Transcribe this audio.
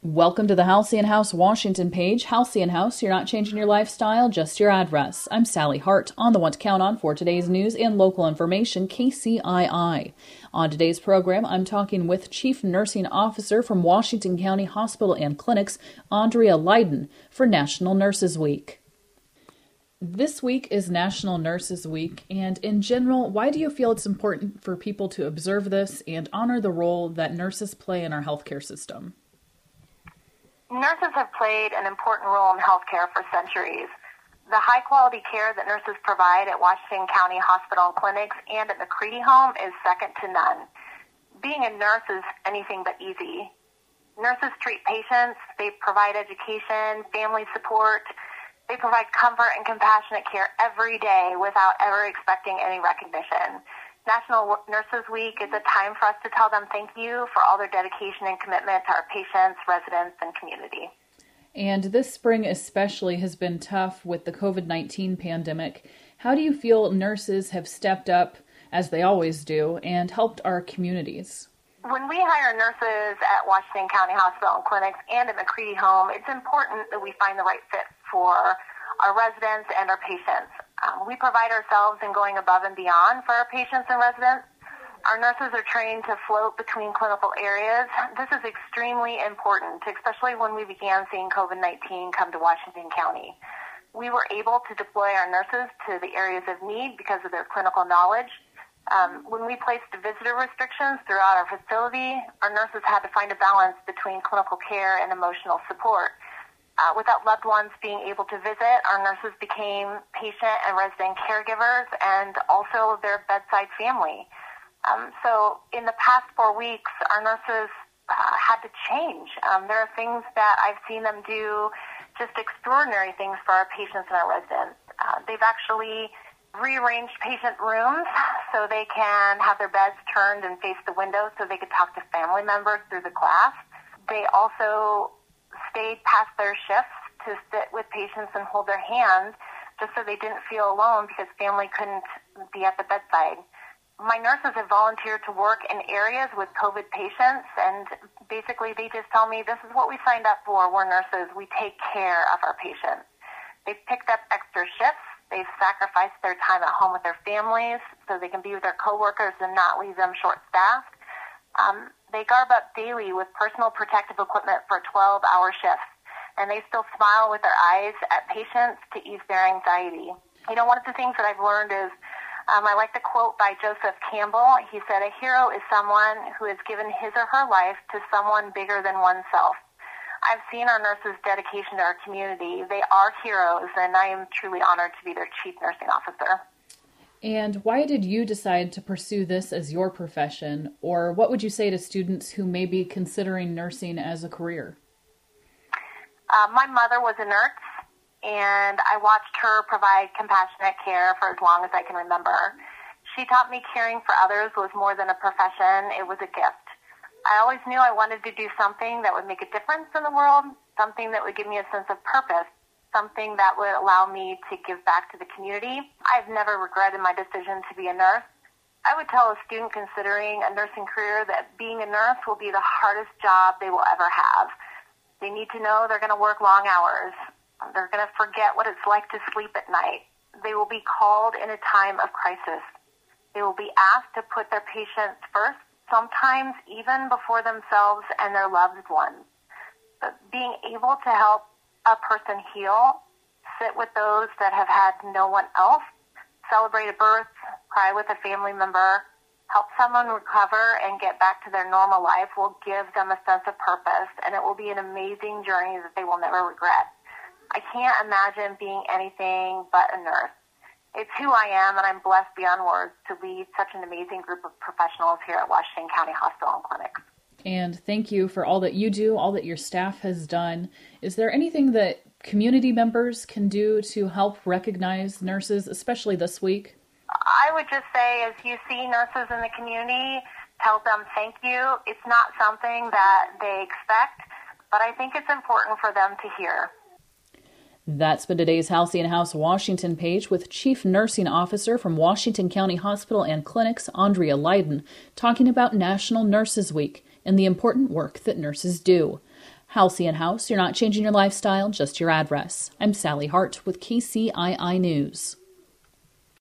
Welcome to the Halcyon House Washington page. Halcyon House, you're not changing your lifestyle, just your address. I'm Sally Hart, on the one to count on for today's news and local information, KCII. On today's program, I'm talking with Chief Nursing Officer from Washington County Hospital and Clinics, Andrea Leiden, for National Nurses Week. This week is National Nurses Week, and in general, why do you feel it's important for people to observe this and honor the role that nurses play in our healthcare system? Nurses have played an important role in healthcare for centuries. The high-quality care that nurses provide at Washington County Hospital and Clinics and at McCready Home is second to none. Being a nurse is anything but easy. Nurses treat patients, they provide education, family support, they provide comfort and compassionate care every day without ever expecting any recognition. National Nurses Week is a time for us to tell them thank you for all their dedication and commitment to our patients, residents, and community. And this spring especially has been tough with the COVID-19 pandemic. How do you feel nurses have stepped up, as they always do, and helped our communities? When we hire nurses at Washington County Hospital and Clinics and at McCready Home, it's important that we find the right fit for our residents and our patients. We pride ourselves in going above and beyond for our patients and residents. Our nurses are trained to float between clinical areas. This is extremely important, especially when we began seeing COVID-19 come to Washington County. We were able to deploy our nurses to the areas of need because of their clinical knowledge. When we placed visitor restrictions throughout our facility, our nurses had to find a balance between clinical care and emotional support. Without loved ones being able to visit, our nurses became patient and resident caregivers and also their bedside family. So in the past 4 weeks, our nurses had to change. There are things that I've seen them do, just extraordinary things for our patients and our residents. They've actually rearranged patient rooms so they can have their beds turned and face the window so they could talk to family members through the class. They also stayed past their shifts to sit with patients and hold their hands just so they didn't feel alone because family couldn't be at the bedside. My nurses have volunteered to work in areas with COVID patients, and basically they just tell me, this is what we signed up for. We're nurses. We take care of our patients. They've picked up extra shifts. They've sacrificed their time at home with their families so they can be with their coworkers and not leave them short-staffed. They garb up daily with personal protective equipment for 12-hour shifts, and they still smile with their eyes at patients to ease their anxiety. You know, one of the things that I've learned is, I like the quote by Joseph Campbell. He said, "A hero is someone who has given his or her life to someone bigger than oneself." I've seen our nurses' dedication to our community. They are heroes, and I am truly honored to be their Chief Nursing Officer. And why did you decide to pursue this as your profession? Or what would you say to students who may be considering nursing as a career? My mother was a nurse, and I watched her provide compassionate care for as long as I can remember. She taught me caring for others was more than a profession, it was a gift. I always knew I wanted to do something that would make a difference in the world, something that would give me a sense of purpose, something that would allow me to give back to the community. I've never regretted my decision to be a nurse. I would tell a student considering a nursing career that being a nurse will be the hardest job they will ever have. They need to know they're going to work long hours. They're going to forget what it's like to sleep at night. They will be called in a time of crisis. They will be asked to put their patients first, sometimes even before themselves and their loved ones. But being able to help a person heal, sit with those that have had no one else, celebrate a birth, cry with a family member, help someone recover and get back to their normal life will give them a sense of purpose, and it will be an amazing journey that they will never regret. I can't imagine being anything but a nurse. It's who I am, and I'm blessed beyond words to lead such an amazing group of professionals here at Washington County Hospital and Clinics. And thank you for all that you do, all that your staff has done. Is there anything that community members can do to help recognize nurses, especially this week? I would just say, as you see nurses in the community, tell them thank you. It's not something that they expect, but I think it's important for them to hear. That's been today's Halcyon House Washington page with Chief Nursing Officer from Washington County Hospital and Clinics, Andrea Leiden, talking about National Nurses Week and the important work that nurses do. Halcyon House, you're not changing your lifestyle, just your address. I'm Sally Hart with KCII News.